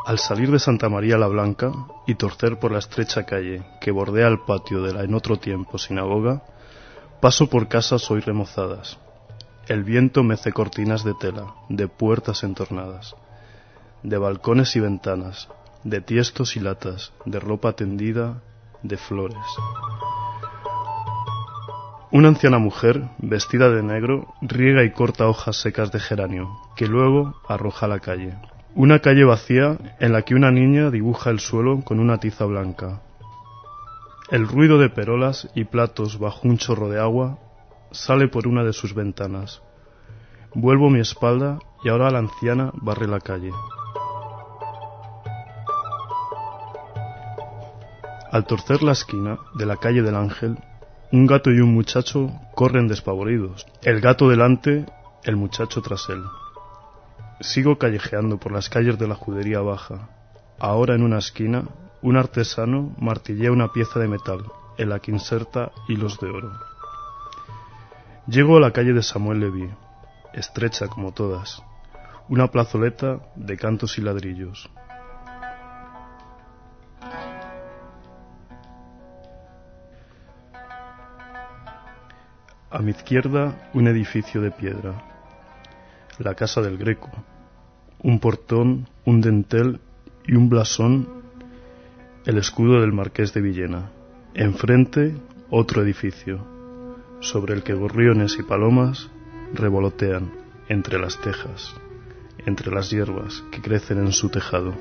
Al salir de Santa María la Blanca y torcer por la estrecha calle que bordea el patio de la en otro tiempo sinagoga, paso por casas hoy remozadas. El viento mece cortinas de tela, de puertas entornadas, de balcones y ventanas, de tiestos y latas, de ropa tendida, de flores. Una anciana mujer, vestida de negro, riega y corta hojas secas de geranio, que luego arroja a la calle. Una calle vacía en la que una niña dibuja el suelo con una tiza blanca. El ruido de perolas y platos bajo un chorro de agua sale por una de sus ventanas. Vuelvo mi espalda y ahora la anciana barre la calle. Al torcer la esquina de la calle del Ángel, un gato y un muchacho corren despavoridos. El gato delante, el muchacho tras él. Sigo callejeando por las calles de la Judería Baja. Ahora en una esquina, un artesano martillea una pieza de metal, en la que inserta hilos de oro. Llego a la calle de Samuel Leví, estrecha como todas, una plazoleta de cantos y ladrillos. A mi izquierda, un edificio de piedra, la Casa del Greco, un portón, un dintel y un blasón, el escudo del Marqués de Villena. Enfrente, otro edificio, sobre el que gorriones y palomas revolotean entre las tejas, entre las hierbas que crecen en su tejado.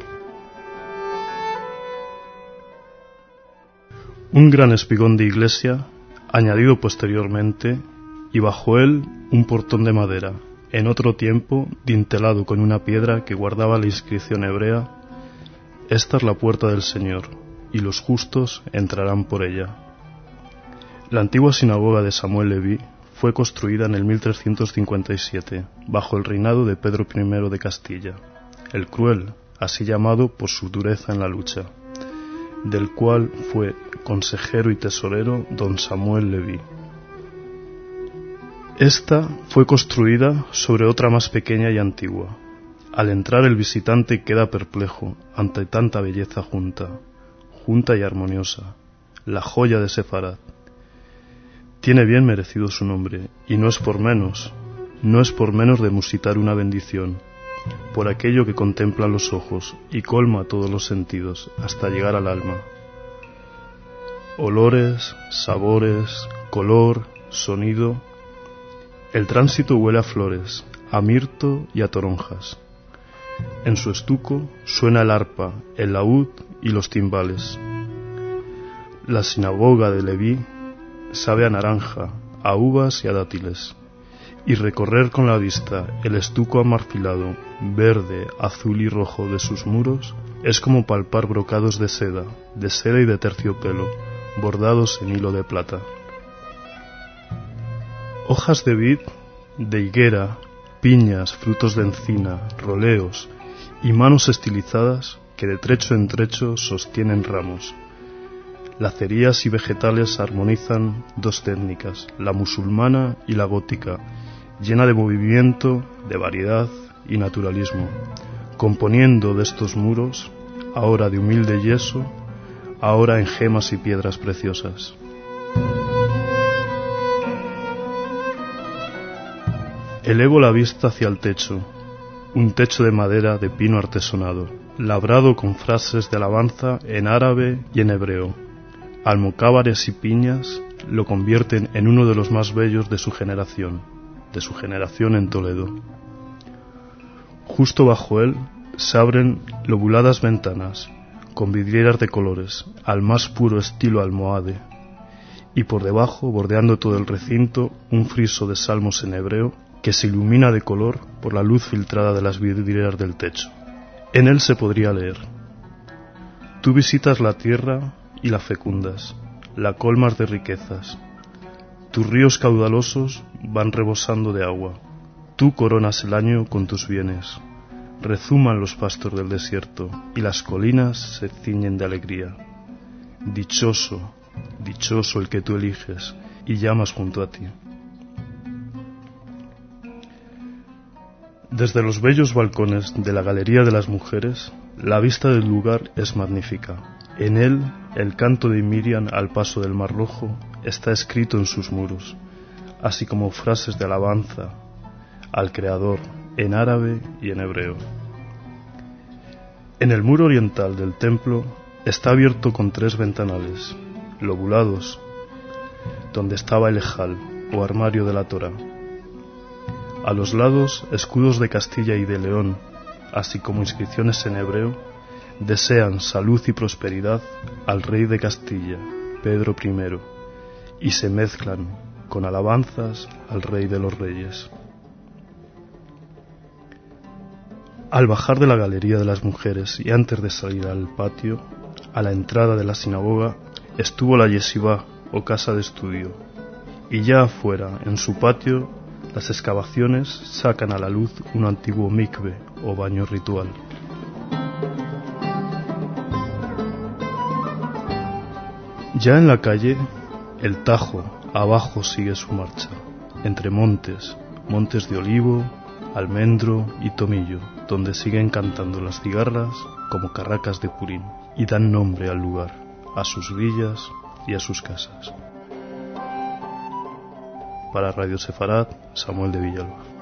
Un gran espigón de iglesia, añadido posteriormente, y bajo él un portón de madera, en otro tiempo dintelado con una piedra que guardaba la inscripción hebrea: «Esta es la puerta del Señor, y los justos entrarán por ella». La antigua sinagoga de Samuel Leví fue construida en el 1357, bajo el reinado de Pedro I de Castilla, el Cruel, así llamado por su dureza en la lucha, del cual fue consejero y tesorero don Samuel Leví. Esta fue construida sobre otra más pequeña y antigua. Al entrar el visitante queda perplejo ante tanta belleza junta y armoniosa, la joya de Sefarad. Tiene bien merecido su nombre, y no es por menos de musitar una bendición, por aquello que contemplan los ojos y colma todos los sentidos hasta llegar al alma. Olores, sabores, color, sonido. El tránsito huele a flores, a mirto y a toronjas. En su estuco suena el arpa, el laúd y los timbales. La sinagoga de Leví sabe a naranja, a uvas y a dátiles. Y recorrer con la vista el estuco amarfilado, verde, azul y rojo de sus muros es como palpar brocados de seda y de terciopelo, bordados en hilo de plata. Hojas de vid, de higuera, piñas, frutos de encina, roleos y manos estilizadas que de trecho en trecho sostienen ramos. Lacerías y vegetales armonizan dos técnicas, la musulmana y la gótica, llena de movimiento, de variedad y naturalismo, componiendo de estos muros, ahora de humilde yeso, ahora en gemas y piedras preciosas. Elevo la vista hacia el techo, un techo de madera de pino artesonado, labrado con frases de alabanza en árabe y en hebreo. Almocávares y piñas lo convierten en uno de los más bellos de su generación en Toledo. Justo bajo él se abren lobuladas ventanas, con vidrieras de colores, al más puro estilo almohade, y por debajo, bordeando todo el recinto, un friso de salmos en hebreo que se ilumina de color por la luz filtrada de las vidrieras del techo. En él se podría leer: tú visitas la tierra y la fecundas, la colmas de riquezas. Tus ríos caudalosos van rebosando de agua. Tú coronas el año con tus bienes. Rezuman los pastos del desierto y las colinas se ciñen de alegría. Dichoso, dichoso el que tú eliges y llamas junto a ti. Desde los bellos balcones de la Galería de las Mujeres, la vista del lugar es magnífica. En él, el canto de Miriam al paso del Mar Rojo está escrito en sus muros, así como frases de alabanza al Creador en árabe y en hebreo. En el muro oriental del templo está abierto con 3 ventanales, lobulados, donde estaba el ejal o armario de la Torá. A los lados, escudos de Castilla y de León, así como inscripciones en hebreo, desean salud y prosperidad al rey de Castilla, Pedro I, y se mezclan con alabanzas al Rey de los Reyes. Al bajar de la Galería de las Mujeres y antes de salir al patio, a la entrada de la sinagoga, estuvo la yeshivá o casa de estudio, y ya afuera, en su patio, las excavaciones sacan a la luz un antiguo mikve o baño ritual. Ya en la calle, el Tajo abajo sigue su marcha, entre montes de olivo, almendro y tomillo, donde siguen cantando las cigarras como carracas de Purín y dan nombre al lugar, a sus villas y a sus casas. Para Radio Sefarad, Samuel de Villalba.